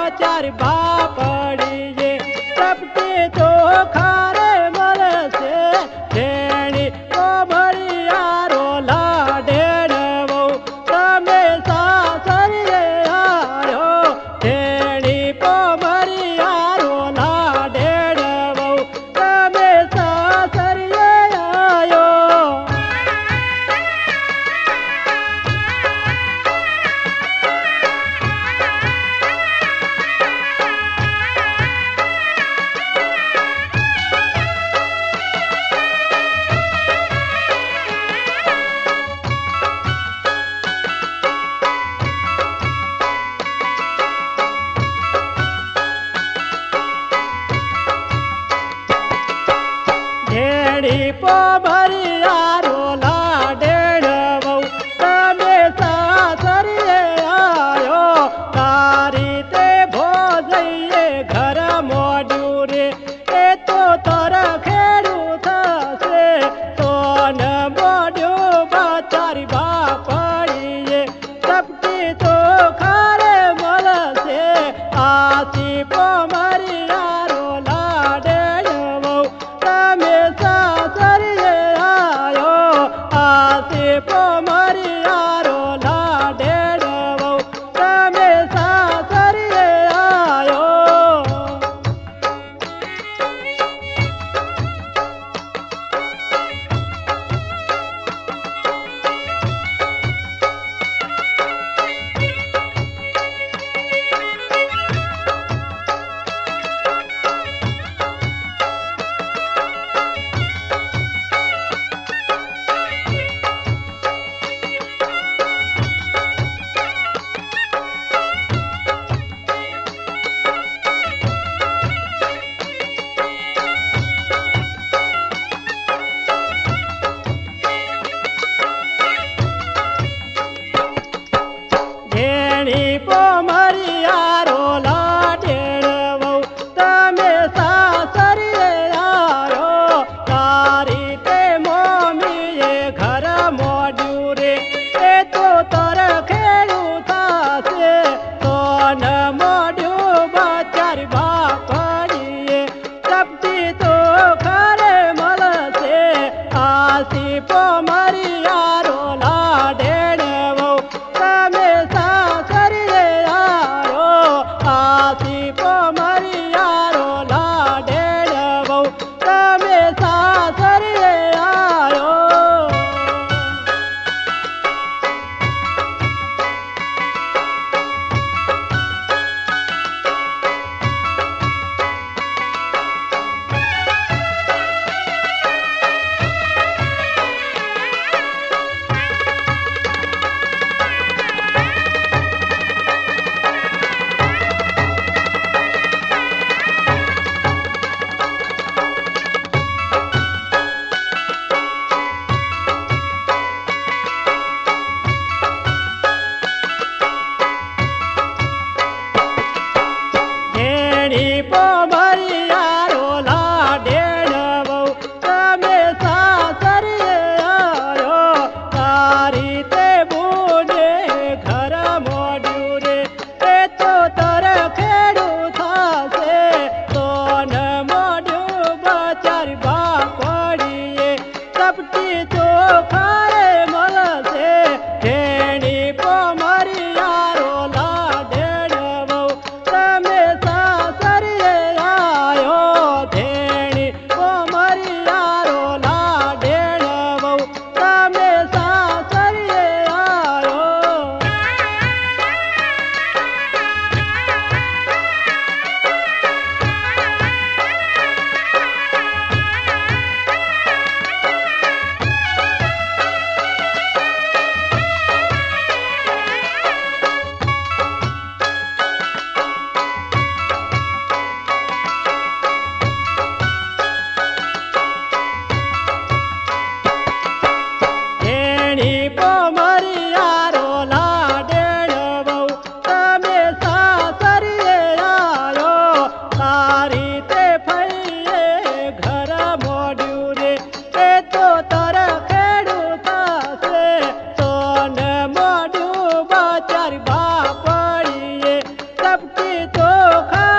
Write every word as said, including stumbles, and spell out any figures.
बचार बापड़ी ये सबके तो खारे मल से धेणी को भरिया रोला डेढ़ वो तमे सासरिये आयो धेणी को भरिया रोला डेढ़ वो तमे सासरिये आयो। धेणी पो भरिया रोला डेढ़ वो तमे सासरिये आयो तारी ते भोजइये घर मोड्यू रे ए तो तर खेड़ू थसे सोन मोड्यू बचारी बापड़िये सबकी तो खारे मल से आसी पो मरिया रोला डेढ़ वो तमे सासरिये आयो आसी पो मरिया रोला डेढ़ वो तमे सासरिये आयो। धेणी पो मरिया रोला डेढ़ वो तमे सासरिये आयो तारी ते मोमी ये घर मोड्यू रे ए तो तर खेड़ू थासे सोन मोड्यू बचार बापड़िये सबकी तो खारे मल से आसी पो मरिया रोला डेढ़ वो तमे सासरिये आयो आसी पो मरिया रोला डेढ़ वो तमे सासरिये आयो। ચોખા